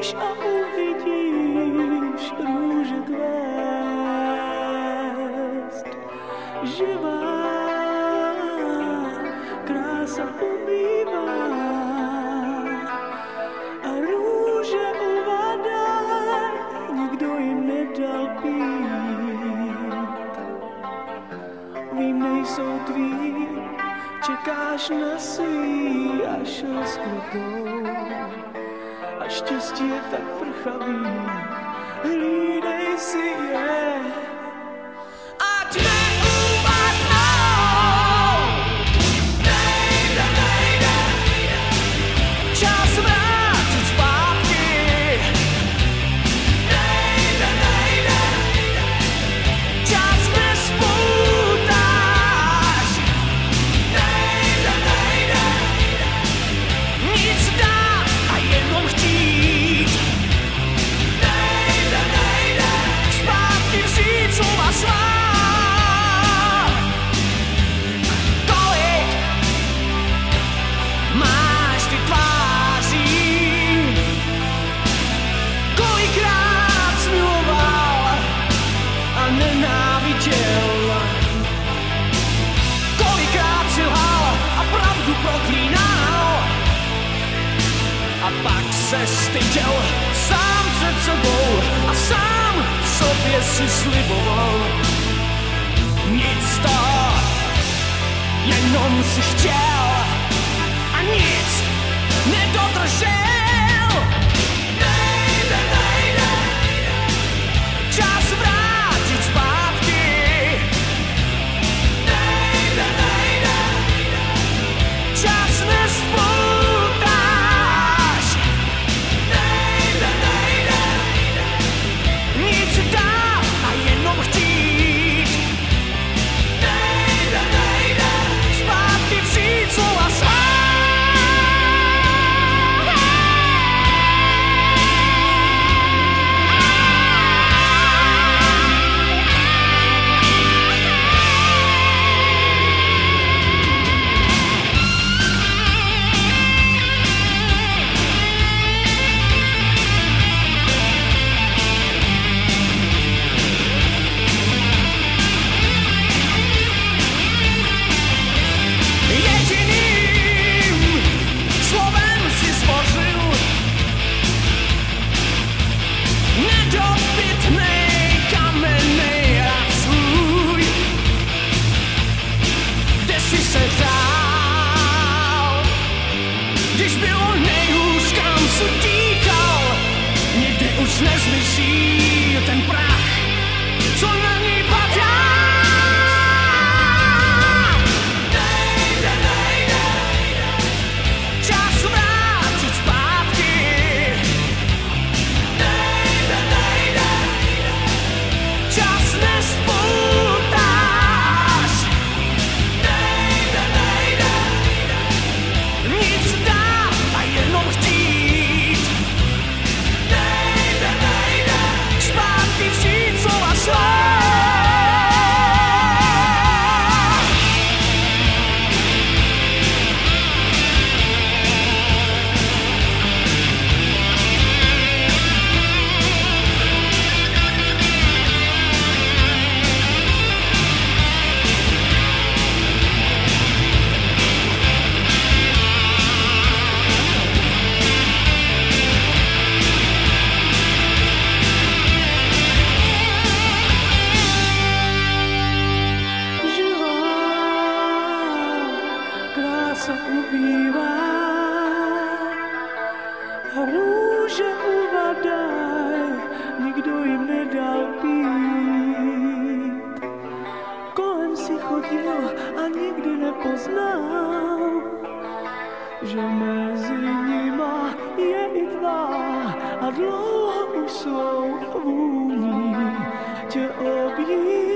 Otevřeš a uvidíš růže kvést. Živá krása ubývá a růže uvadaj, nikdo jim nedal pít. Vím, nejsou tví, čekáš na svý, až rozkvetou. A štěstí je tak prchavý, hlídej si je. Ať neuvadnou, nejde, čas vrátit zpátky. Nejde, čas nespoutáš. Nejde, nic dát a jenom chtít. Nejde, zpátky vzít slova svá. Kolik máš ty tváří, kolikrát smiloval a nenáviděl, kolikrát si lhal a pravdu proklínal a pak se styděl sám před sebou a sám sobě si sliboval. Nic z toho, jenom si chtěl a nic nedodržel. Nejde, čas vrátit zpátky. Nejde, čas nespoutáš. Nejde, nic dát a jenom chtít. Nejde, zpátky vzít slova svá. Jediným slovem si stvořil nedobytnej kamennej hrad svůj, kde si se hrál, když bylo nejhůř, kam se díkal. Nikdy už nezmizí ten prach, co na ní padá. Čas vrátit zpátky. Čas nespoutáš. Nic dát a jenom chtít. Zpátky vzít slova svá. Krása ubývá a růže uvadaj, nikdo jim nedal pít. Kolem si chodil a nikdy nepoznal, že mezi nima je i tvá a dlouho už svou vůní tě objímá.